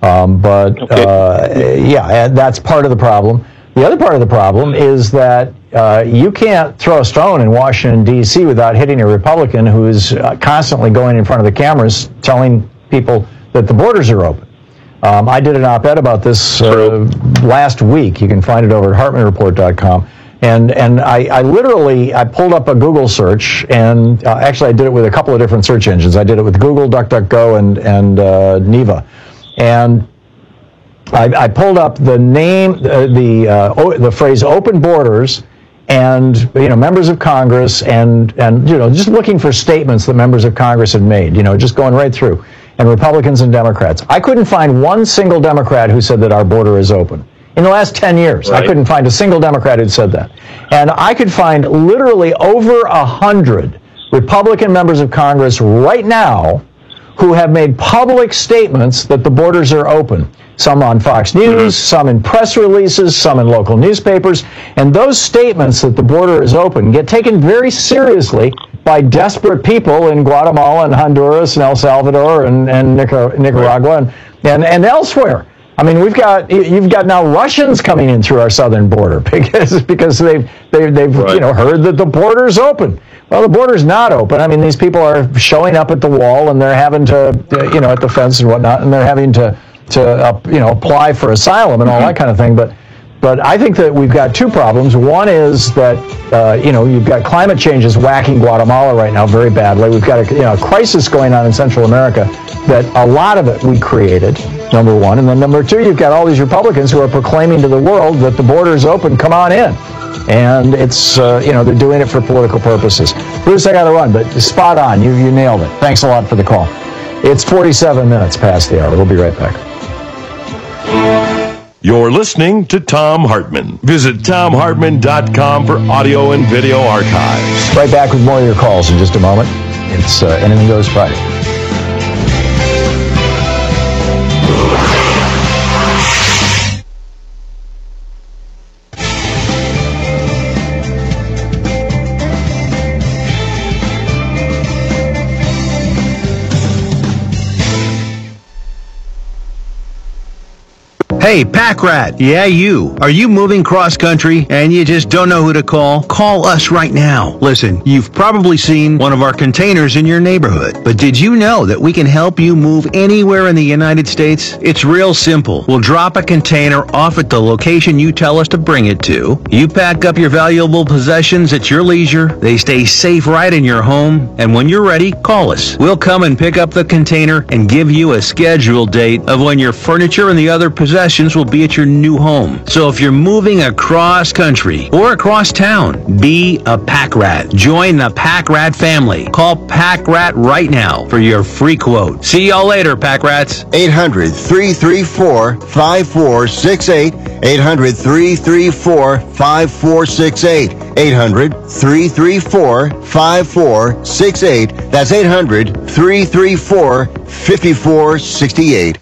S18: That's part of the problem. The other part of the problem is that you can't throw a stone in Washington, D.C. without hitting a Republican who is constantly going in front of the cameras telling people that the borders are open. I did an op-ed about this last week. You can find it over at HartmanReport.com. And I literally pulled up a Google search, and actually I did it with a couple of different search engines. I did it with Google, DuckDuckGo, and Neva. And I pulled up the name, the phrase "open borders," and members of Congress, and just looking for statements that members of Congress had made. Just going right through, and Republicans and Democrats. I couldn't find one single Democrat who said that our border is open in the last 10 years. Right. I couldn't find a single Democrat who said that, and I could find literally over 100 Republican members of Congress right now who have made public statements that the borders are open. Some on Fox News, some in press releases, some in local newspapers. And those statements that the border is open get taken very seriously by desperate people in Guatemala and Honduras and El Salvador and Nicaragua and elsewhere. I mean, you've got now Russians coming in through our southern border because they've heard that the border's open. Well, the border's not open. I mean, these people are showing up at the wall, and they're having to, at the fence and whatnot, and they're having to apply for asylum and all that kind of thing. But I think that we've got two problems. One is that, you've got climate change is whacking Guatemala right now very badly. We've got a crisis going on in Central America that a lot of it we created, number one. And then number two, you've got all these Republicans who are proclaiming to the world that the border is open, come on in. And it's, they're doing it for political purposes. Bruce, I got to run, but spot on. You nailed it. Thanks a lot for the call. It's 47 minutes past the hour. We'll be right back.
S17: You're listening to Thom Hartmann. Visit ThomHartmann.com for audio and video archives.
S18: Right back with more of your calls in just a moment. It's Anything Goes Friday.
S9: Hey, Pack Rat. Yeah, you. Are you moving cross-country and you just don't know who to call? Call us right now. Listen, you've probably seen one of our containers in your neighborhood. But did you know that we can help you move anywhere in the United States? It's real simple. We'll drop a container off at the location you tell us to bring it to. You pack up your valuable possessions at your leisure. They stay safe right in your home. And when you're ready, call us. We'll come and pick up the container and give you a scheduled date of when your furniture and the other possessions will be at your new home. So if you're moving across country or across town, be a Pack Rat. Join the Pack Rat family. Call Pack Rat right now for your free quote. See y'all later, Pack Rats.
S19: 800-334-5468. 800-334-5468. 800-334-5468. That's 800-334-5468.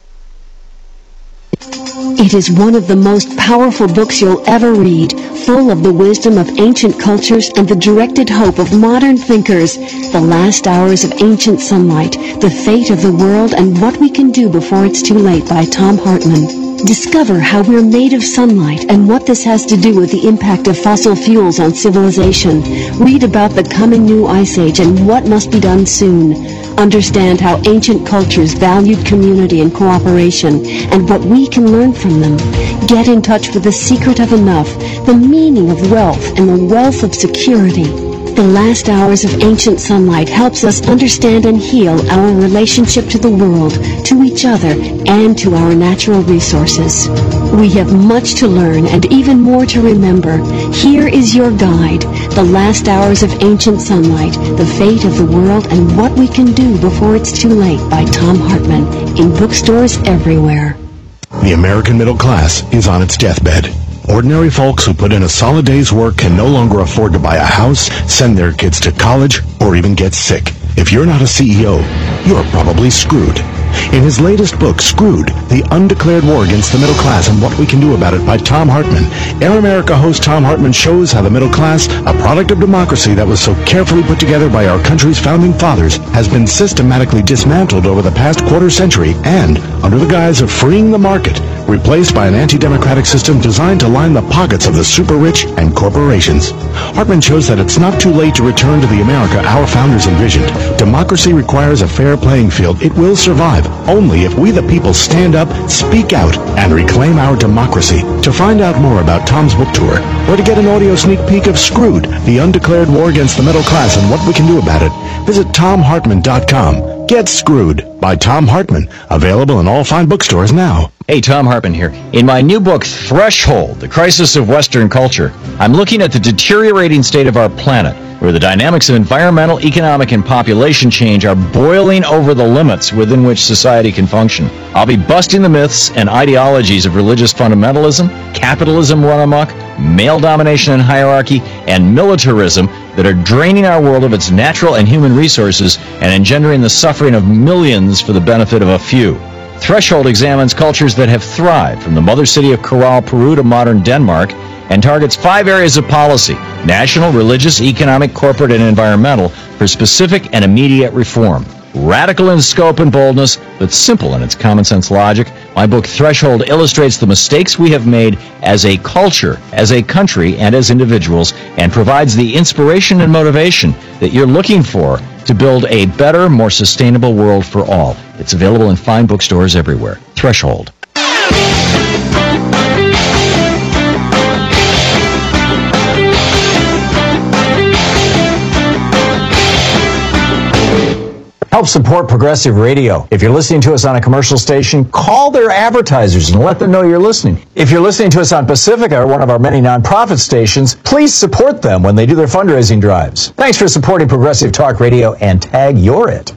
S10: It is one of the most powerful books you'll ever read, full of the wisdom of ancient cultures and the directed hope of modern thinkers. The Last Hours of Ancient Sunlight, The Fate of the World and What We Can Do Before It's Too Late by Thom Hartmann. Discover how we're made of sunlight and what this has to do with the impact of fossil fuels on civilization. Read about the coming new ice age and what must be done soon. Understand how ancient cultures valued community and cooperation and what we can learn from them. Get in touch with the secret of enough, the meaning of wealth, and the wealth of security. The Last Hours of Ancient Sunlight helps us understand and heal our relationship to the world, to each other, and to our natural resources. We have much to learn and even more to remember. Here is your guide, The Last Hours of Ancient Sunlight, The Fate of the World and What We Can Do Before It's Too Late by Thom Hartmann, in bookstores everywhere.
S17: The American middle class is on its deathbed. Ordinary folks who put in a solid day's work can no longer afford to buy a house, send their kids to college, or even get sick. If you're not a CEO, you're probably screwed. In his latest book, Screwed, The Undeclared War Against the Middle Class and What We Can Do About It by Thom Hartmann, Air America host Thom Hartmann shows how the middle class, a product of democracy that was so carefully put together by our country's founding fathers, has been systematically dismantled over the past quarter century and, under the guise of freeing the market, replaced by an anti-democratic system designed to line the pockets of the super-rich and corporations. Hartmann shows that it's not too late to return to the America our founders envisioned. Democracy requires a fair playing field. It will survive only if we the people stand up, speak out, and reclaim our democracy. To find out more about Thom's book tour, or to get an audio sneak peek of Screwed, The Undeclared War Against the Middle Class and What We Can Do About It, visit ThomHartmann.com. Get Screwed by Thom Hartmann, available in all fine bookstores now.
S18: Hey, Thom Hartmann here. In my new book, Threshold, The Crisis of Western Culture, I'm looking at the deteriorating state of our planet, where the dynamics of environmental, economic, and population change are boiling over the limits within which society can function. I'll be busting the myths and ideologies of religious fundamentalism, capitalism run amok, male domination and hierarchy, and militarism that are draining our world of its natural and human resources and engendering the suffering of millions for the benefit of a few. Threshold examines cultures that have thrived, from the mother city of Corral, Peru to modern Denmark, and targets 5 areas of policy: national, religious, economic, corporate, and environmental, for specific and immediate reform. Radical in scope and boldness, but simple in its common sense logic, my book Threshold illustrates the mistakes we have made as a culture, as a country, and as individuals, and provides the inspiration and motivation that you're looking for to build a better, more sustainable world for all. It's available in fine bookstores everywhere. Threshold. Help support Progressive Radio. If you're listening to us on a commercial station, call their advertisers and let them know you're listening. If you're listening to us on Pacifica, one of our many nonprofit stations, please support them when they do their fundraising drives. Thanks for supporting Progressive Talk Radio, and tag you're it.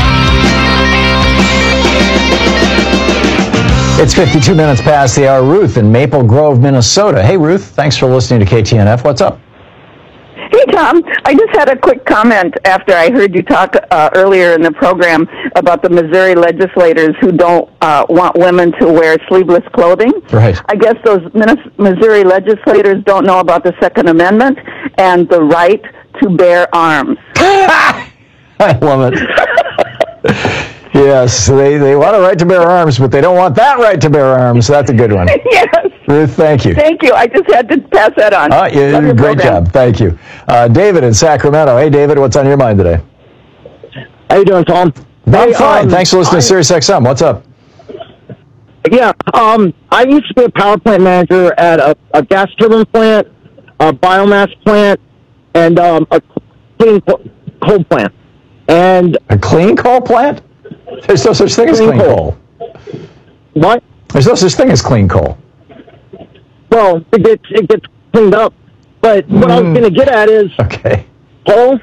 S18: It's 52 minutes past the hour. Ruth in Maple Grove, Minnesota. Hey, Ruth. Thanks for listening to KTNF. What's up?
S12: Hey, Tom. I just had a quick comment after I heard you talk earlier in the program about the Missouri legislators who don't want women to wear sleeveless clothing.
S18: Right.
S12: I guess those Missouri legislators don't know about the Second Amendment and the right to bear arms.
S18: I love it. Yes, they want a right to bear arms, but they don't want that right to bear arms. That's a good one.
S12: Yes.
S18: Ruth, thank you.
S12: Thank you. I just had to pass that on.
S18: Yeah, great job. Thank you. David in Sacramento. Hey, David, what's on your mind today?
S13: How you doing, Tom?
S18: I'm fine. Thanks for listening to Sirius XM. What's up?
S13: Yeah, I used to be a power plant manager at a gas turbine plant, a biomass plant, and a clean coal plant. And
S18: a clean coal plant? There's no such thing as clean coal.
S13: What?
S18: There's no such thing as clean coal.
S13: Well, it gets cleaned up. But what I was going to get at is...
S18: Okay.
S13: Hello?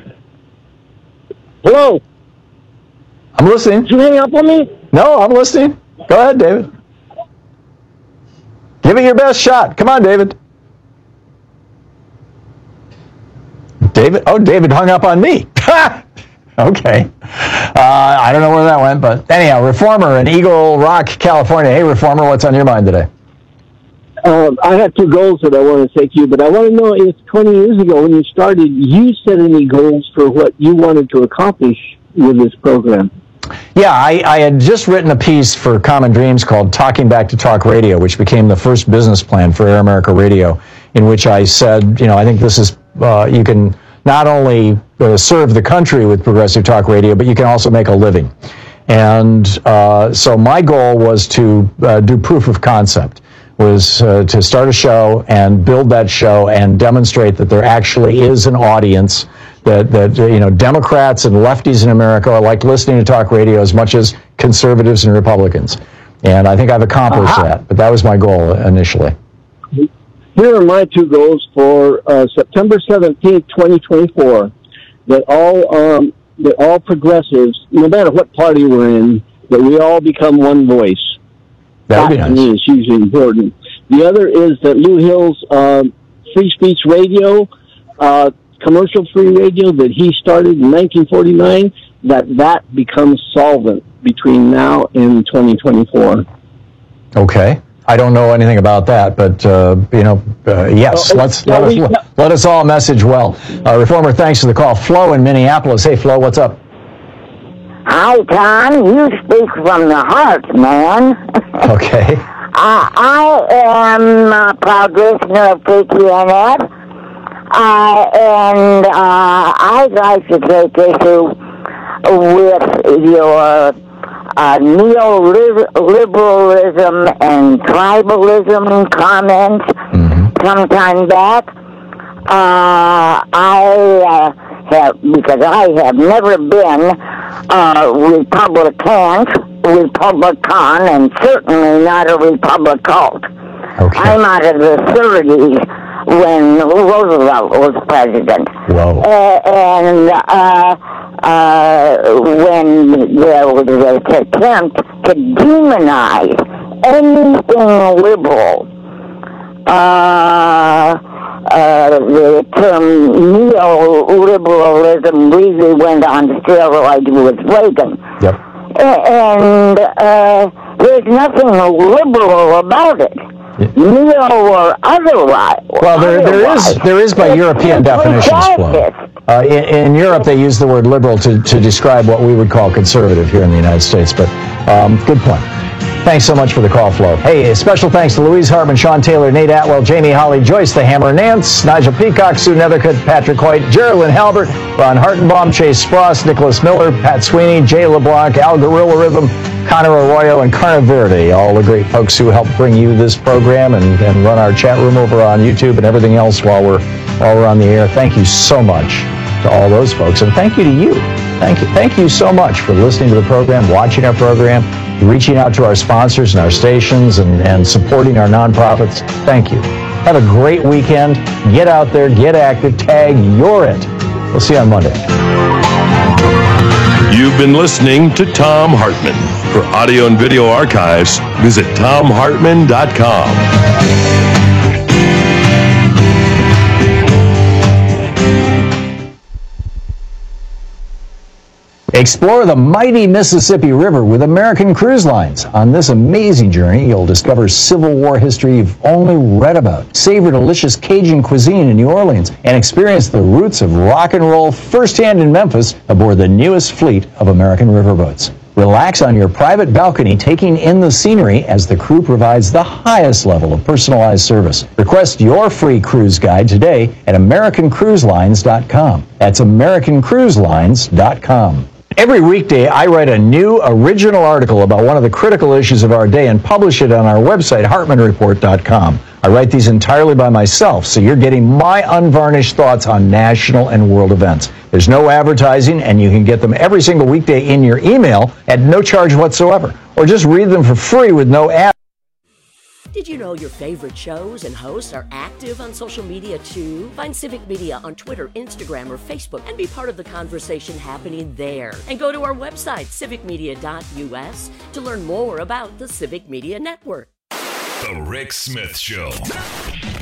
S18: I'm listening.
S13: Did you hang up on me?
S18: No, I'm listening. Go ahead, David. Give it your best shot. Come on, David. David? Oh, David hung up on me. Okay. I don't know where that went, but anyhow, Reformer in Eagle Rock, California. Hey, Reformer, what's on your mind today?
S2: I have two goals that I want to say to you, but I want to know if 20 years ago when you started, you set any goals for what you wanted to accomplish with this program.
S18: Yeah, I had just written a piece for Common Dreams called Talking Back to Talk Radio, which became the first business plan for Air America Radio, in which I said, I think this is, you can not only serve the country with Progressive Talk Radio, but you can also make a living. And so my goal was to do proof of concept, was to start a show and build that show and demonstrate that there actually is an audience, that Democrats and lefties in America are like listening to talk radio as much as conservatives and Republicans. And I think I've accomplished that, but that was my goal initially.
S2: Here are my two goals for September 17th, 2024, that all progressives, no matter what party we're in, that we all become one voice.
S18: That would be nice.
S2: To me is hugely important. The other is that Lou Hill's Free Speech Radio, commercial-free radio that he started in 1949, that becomes solvent between now and 2024.
S18: Okay. I don't know anything about that, but yes, let us all message well. Reformer, thanks for the call. Flo in Minneapolis. Hey, Flo, what's up?
S3: Hi, Tom. You speak from the heart, man.
S18: Okay.
S3: I am a proud listener of KTNF, and I'd like to take issue with your neoliberalism and tribalism comments sometime back. Because I have never been Republican, and certainly not a Republican. Okay. I'm out of the 30s when Roosevelt was president.
S18: Whoa.
S3: When there was an attempt to demonize anything liberal, the term neoliberalism really went on steroids with Reagan.
S18: Yep.
S3: And there's nothing liberal about it. Neo or otherwise.
S18: Well, there is by European definitions, Flo. In Europe, they use the word liberal to describe what we would call conservative here in the United States. But good point. Thanks so much for the call, Flo. Hey, a special thanks to Louise Hartman, Sean Taylor, Nate Atwell, Jamie Holly, Joyce the Hammer, Nance, Nigel Peacock, Sue Nethercutt, Patrick Hoyt, Geraldine Halbert, Ron Hartenbaum, Chase Spross, Nicholas Miller, Pat Sweeney, Jay LeBlanc, Al Gorilla Rhythm, Connor Arroyo, and Carna Verde, all the great folks who helped bring you this program and run our chat room over on YouTube and everything else while we're on the air. Thank you so much to all those folks, and thank you to you. Thank you so much for listening to the program, watching our program, reaching out to our sponsors and our stations, and supporting our nonprofits. Thank you. Have a great weekend. Get out there, get active, tag You're It. We'll see you on Monday.
S8: You've been listening to Thom Hartmann. For audio and video archives, visit ThomHartmann.com.
S18: Explore the mighty Mississippi River with American Cruise Lines. On this amazing journey, you'll discover Civil War history you've only read about, savor delicious Cajun cuisine in New Orleans, and experience the roots of rock and roll firsthand in Memphis aboard the newest fleet of American riverboats. Relax on your private balcony, taking in the scenery as the crew provides the highest level of personalized service. Request your free cruise guide today at AmericanCruiseLines.com. That's AmericanCruiseLines.com. Every weekday, I write a new original article about one of the critical issues of our day and publish it on our website, HartmannReport.com. I write these entirely by myself, so you're getting my unvarnished thoughts on national and world events. There's no advertising, and you can get them every single weekday in your email at no charge whatsoever, or just read them for free with no ad.
S6: Did you know your favorite shows and hosts are active on social media too? Find Civic Media on Twitter, Instagram, or Facebook and be part of the conversation happening there. And go to our website, civicmedia.us, to learn more about the Civic Media Network.
S14: The Rick Smith Show.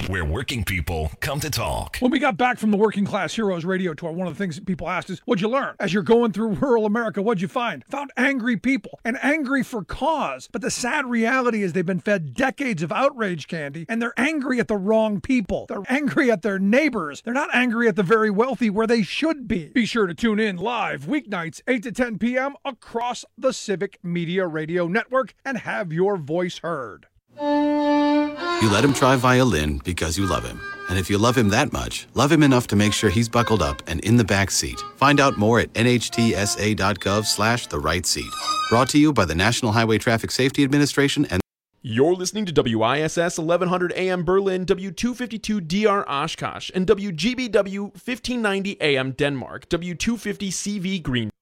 S11: where working people come to talk.
S14: When we got back from the Working Class Heroes radio tour, one of the things that people asked is, what'd you learn? As you're going through rural America, what'd you find? Found angry people, and angry for cause. But the sad reality is they've been fed decades of outrage candy, and they're angry at the wrong people. They're angry at their neighbors. They're not angry at the very wealthy where they should be. Be sure to tune in live weeknights 8 to 10 p.m. across the Civic Media Radio Network and have your voice heard.
S15: You let him try violin because you love him. And if you love him that much, love him enough to make sure he's buckled up and in the back seat. Find out more at nhtsa.gov/the-right-seat. Brought to you by the National Highway Traffic Safety Administration and...
S16: You're listening to WISS 1100 AM Berlin, W252 DR Oshkosh, and WGBW 1590 AM Denmark, W250 CV Green.